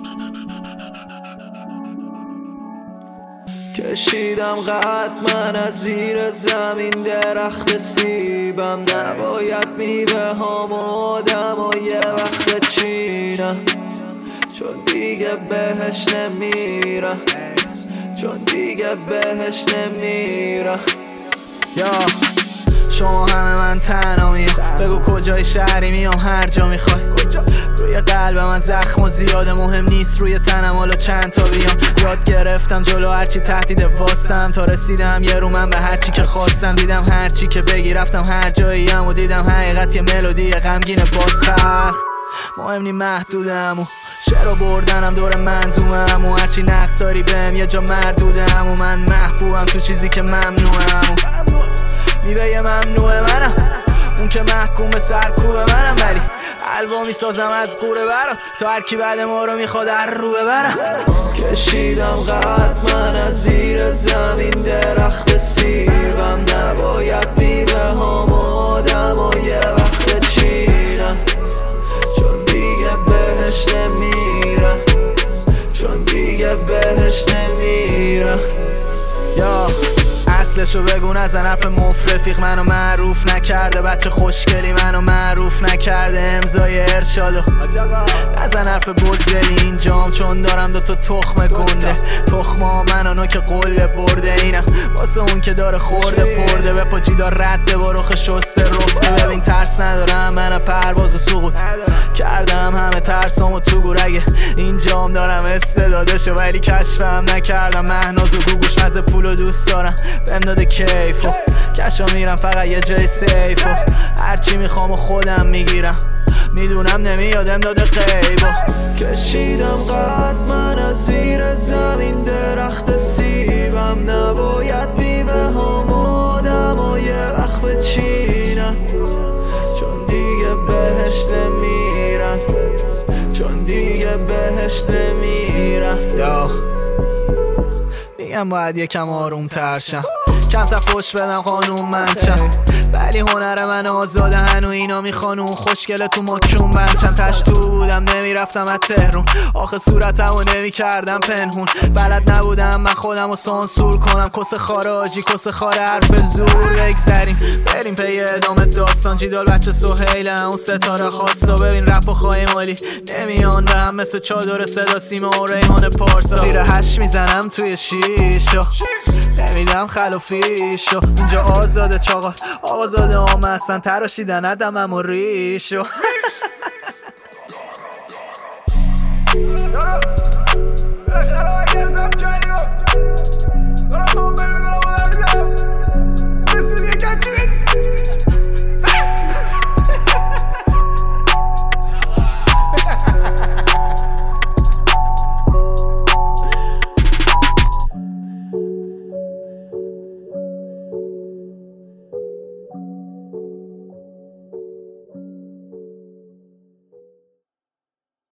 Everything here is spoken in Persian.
کشیدم قد من از زیر زمین درخت سیبم، نباید میوه هامو آدمای وقت چینم، چون دیگه بهش نمیرم، چون دیگه بهش نمیرم. یا شما همه من تنها میام، بگو کجای شهری میام هر جا میخوای. روی قلبم من زخم و زیاده، مهم نیست روی تنم حالا چند تا بیام. یاد گرفتم جلو هرچی تهدید واستم، تا رسیدم یه رو من به هرچی که خواستم. دیدم هرچی که بگی رفتم هر جاییم و دیدم حقیقت یه ملودی غمگین بازخلق. مهم نی محدودم و شعر بردنم دور منظومم و هرچی نقد داری بهم یه جا مردودم و من محبوبم تو چیزی که ممنوعم و میوه ممنوع منم، اون که محکوم به سرکوب منم، ولی حلوا میسازم از قوره برات تا هر کی بعد ما رو میخواد هر رو ببرم. کشیدم قد من از زیر زمین درخت سیبم، نباید میوه هامو آدمای وقت چینم، چون دیگه بهش نمیرم، چون دیگه بهش نمیرم. یا اصلشو بگو نزن حرف مفرفیق، منو معروف نکرده بچه خوشگلی، منو معروف نکرده امضای ارشادو. نزن حرف بزدلی اینجام چون دارم دوتا تخم گنده، تخما منو نوک قله برده، اینم واسه اون که داره خورده پرده، به پاچی دار رده با رخ شسته رفته. ببین ترس ندارم من پرواز و سقوط کردم همه ترسامو تو گورگه، اینجام دارم استعدادشو ولی کشفم نکردم. مهناز و گوگوش مزه پولو دوست دارم بهم داده کیفو، کشا میرم فقط یه جای سیفو، هرچی میخوام و خودم میگیرم، میدونم نمیادم داده غیبو. کشیدم قد من از زیر زمین درخت سیبم، نباید میوه هامو آدمای وقت بچینم، چون دیگه بهش نمیرم، چون دیگه بهش نمیرم. یا میگم باید یکم آروم تر شم، کم تا فوش بدم قانون منشم، ولی هنر من آزاده هنو اینا میخوان اون خوشگله تو مکون بنچم. تش تو بودم نمیرفتم از تهرون، آخه صورتمو نمیکردم پنهون، بلد نبودم من خودمو سانسور کنم، کس خاراجی کس خار حرف زور. بگذریم بریم پی ادامه داستان، جیدال بچه سهیلم اون ستاره خواستا، ببین رپ و خواهی مالی نمیان به هم مثل چادر صدا سیما و ریحان پارسا. زیر هش میزنم توی شیشو نمیدم خلافیشو، اینجا آزاده چاقال آزاده آمستن تراشیدن ادمم و ریشو.